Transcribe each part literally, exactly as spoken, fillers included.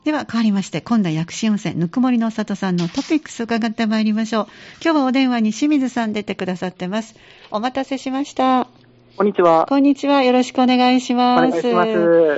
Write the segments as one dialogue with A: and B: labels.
A: では変わりまして、今度は薬師温泉ぬくもりの里さんのトピックス伺ってまいりましょう。今日はお電話に清水さん出てくださってます。お待たせしました。
B: こんにちは。
A: こんにちは。よろしくお願いします。
B: お願いします。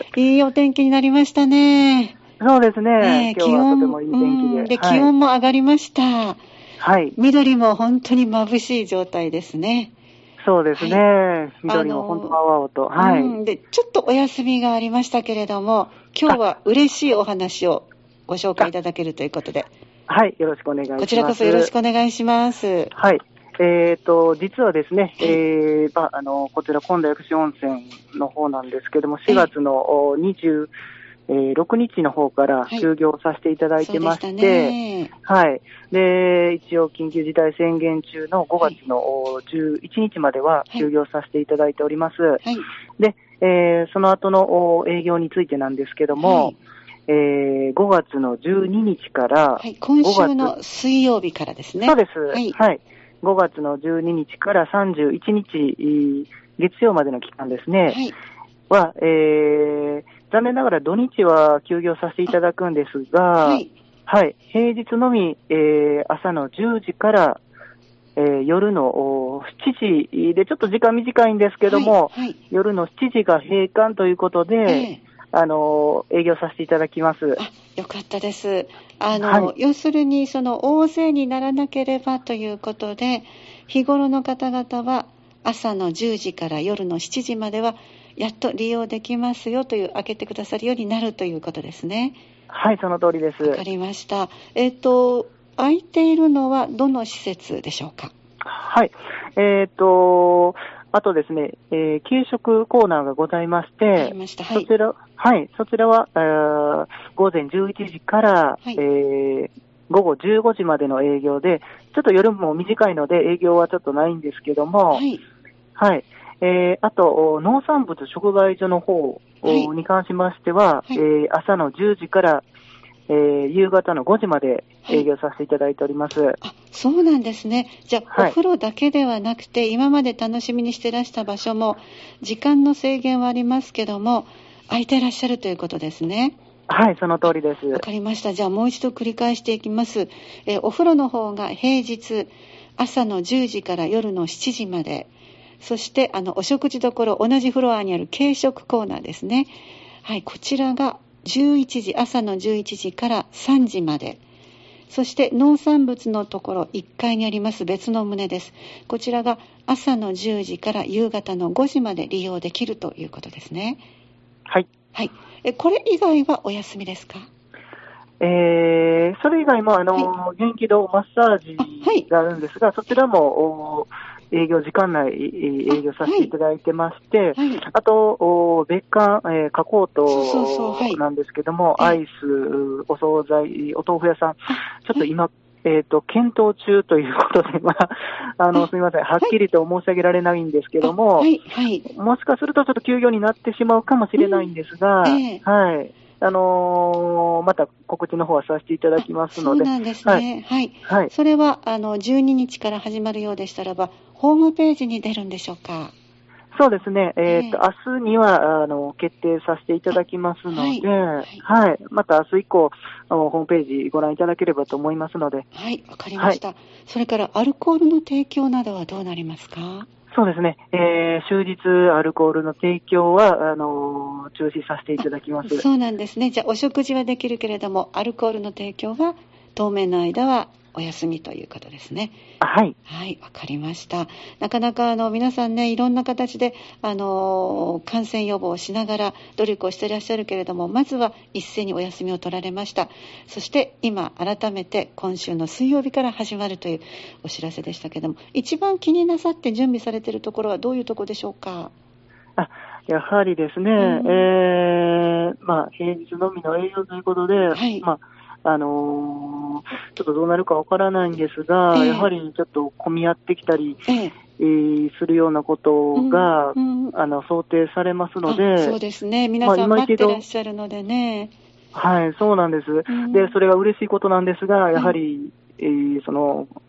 A: いいお天気になりましたね。
B: そうですね。
A: ね、
B: 今日はとてもいい天気で。
A: うんで、はい、気温も上がりました。
B: はい。
A: 緑も本当に眩しい状態ですね。
B: そうですね。はい、緑も本当青々と。はい、
A: うん。で、ちょっとお休みがありましたけれども、今日は嬉しいお話をご紹介いただけるということで。
B: はい。よろしくお願いします。
A: こちらこそよろしくお願いします。
B: はい。えっと、実はですね、えー、まあ、あの、こちら、今度薬師温泉の方なんですけども、しがつのにじゅうろくにちの方から休業させていただいてまして、はい、ね、はい。で、一応、緊急事態宣言中のごがつのじゅういちにちまでは休業させていただいております。はい、で、えー、その後の営業についてなんですけども、はい、えー、ごがつのじゅうににちから、
A: はい、今週の水曜日からですね。
B: そうです。はい。はい、ごがつのじゅうににちからさんじゅういちにち、月曜までの期間ですね。はい。は、えー、残念ながら土日は休業させていただくんですが、はい。はい。平日のみ、えー、朝のじゅうじから、えー、夜のしちじで、ちょっと時間短いんですけども、はいはい、夜のしちじが閉館ということで、えーあの、営業させていただきます。
A: あ、よかったです。あの、はい、要するに、その、大勢にならなければということで、日頃の方々は、朝のじゅうじから夜のしちじまでは、やっと利用できますよという、開けてくださるようになるということですね。
B: はい、その通りです。
A: わかりました。えっと、空いているのは、どの施設でしょうか？
B: はい。えっと、あとですね、えー、給食コーナーがございまして、
A: ありました。はい、
B: そちら、はい、そちらは、えー、午前じゅういちじから、はい、えー、午後じゅうごじまでの営業で、ちょっと夜も短いので営業はちょっとないんですけども、はい。はい。えー、あと、農産物直売所の方に関しましては、はい、えー、朝のじゅうじから、えー、夕方のごじまで営業させていただいております。はい、
A: あ、そうなんですね。じゃあ、はい、お風呂だけではなくて、今まで楽しみにしてらした場所も、時間の制限はありますけども、空いてらっしゃるということですね。
B: はい、その通りです。
A: わかりました。じゃあ、もう一度繰り返していきます。えー、お風呂の方が平日、朝のじゅうじから夜のしちじまで、そして、あの、お食事どころ、同じフロアにある軽食コーナーですね。はい、こちらが、じゅういちじ、朝のじゅういちじからさんじまで。そして農産物のところいっかいにあります別の棟です。こちらが朝のじゅうじから夕方のごじまで利用できるということですね。
B: はい。
A: はい。え、これ以外はお休みですか？
B: えー、それ以外も、あの、はい、元気度マッサージがあるんですが、はい、そちらも、営業時間内営業させていただいてまして、あ,、はいはい、あと、別館、えー、加工島なんですけども、そうそうそう、はい、アイス、お惣菜、お豆腐屋さん、ちょっと今、えっと、検討中ということで、まあ、あの、すみません、はっきりと申し上げられないんですけども、はいはい、もしかするとちょっと休業になってしまうかもしれないんですが、うん、えー、はい。あのー、また告知の方はさせていただきますので。
A: そうなんですね。はい。はい。はい、それは、あの、じゅうににちから始まるようでしたらば、ホームページに出るんでしょうか？
B: そうですね。えっと、えー、明日には、あの、決定させていただきますので、はい。はいはい、また明日以降、ホームページご覧いただければと思いますので。
A: はい、わかりました。はい、それから、アルコールの提供などはどうなりますか？
B: そうですね。えー、終日アルコールの提供は、あのー、中止させていただきます。
A: そうなんですね。じゃあ、お食事はできるけれども、アルコールの提供は、当面の間はお休みということですね。
B: はい。
A: はい、わかりました。なかなか、あの、皆さんね、いろんな形で、あのー、感染予防をしながら努力をしていらっしゃるけれども、まずは一斉にお休みを取られました。そして、今、改めて今週の水曜日から始まるというお知らせでしたけれども、一番気になさって準備されているところはどういうところでしょうか？
B: あ、やはりですね、うん、えー、まあ、平日のみの営業ということで、はい、まあ、あのー、ちょっとどうなるかわからないんですが、えー、やはりちょっと混み合ってきたり、えーえー、するようなことが、うんうん、あの想定されますので、
A: そうですね、皆さん待ってらっしゃるのでね。
B: はい、そうなんです、うん。で、それが嬉しいことなんですが、やはり、うん、えー、その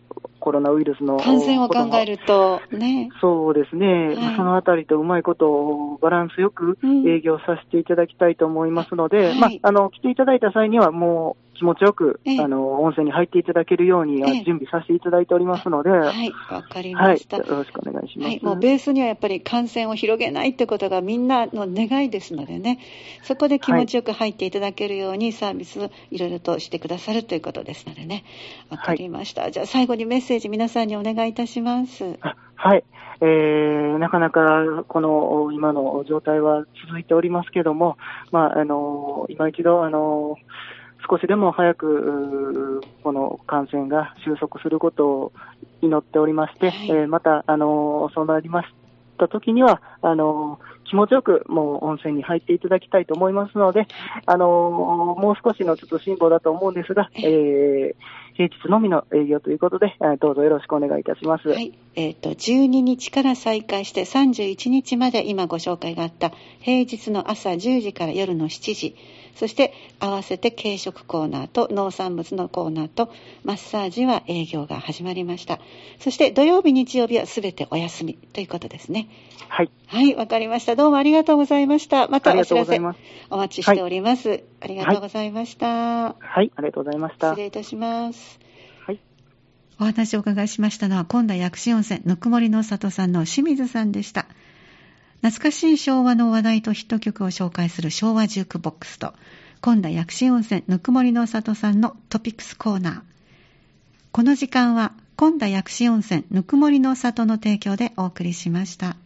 B: コロナウイルスの
A: 感染を考えるとね。
B: そうですね、はい、そのあたりとうまいことをバランスよく営業させていただきたいと思いますので、うん、はい、まあ、あの来ていただいた際にはもう気持ちよく、ええ、あの温泉に入っていただけるように準備させていただいておりますので、
A: はい、わかりました、
B: はい、よろしくお願いします。はい、
A: もうベースにはやっぱり感染を広げないってことがみんなの願いですのでね、そこで気持ちよく入っていただけるようにサービスをいろいろとしてくださるということですのでね、わかりました、はい、じゃあ最後にメッセージ皆さんにお願いいたします。
B: はい、えー、なかなかこの今の状態は続いておりますけども、まあ、あの今一度あの少しでも早くこの感染が収束することを祈っておりまして、はい、えー、またあのそうなりました時にはあの気持ちよくもう温泉に入っていただきたいと思いますので、あのもう少しのちょっと辛抱だと思うんですが、えー、平日のみの営業ということで、どうぞよろしくお願いいたします。
A: はい、えーと、じゅうににちから再開してさんじゅういちにちまで今ご紹介があった平日の朝じゅうじから夜のしちじ、そして合わせて軽食コーナーと農産物のコーナーとマッサージは営業が始まりました。そして土曜日日曜日はすべてお休みということですね。
B: はい、
A: はい、わかりました。どうもありがとうございました。またお知らせお待ちしております。はい、ありがとうございました。はい、
B: はい、ありがとうございました。
A: 失礼いたします。
B: はい、
A: お話をお伺いしましたのは今度薬師温泉ぬくもりの里さんの清水さんでした。懐かしい昭和の話題とヒット曲を紹介する昭和ジュークボックスと今度薬師温泉ぬくもりの里さんのトピックスコーナー。この時間は今度薬師温泉ぬくもりの里の提供でお送りしました。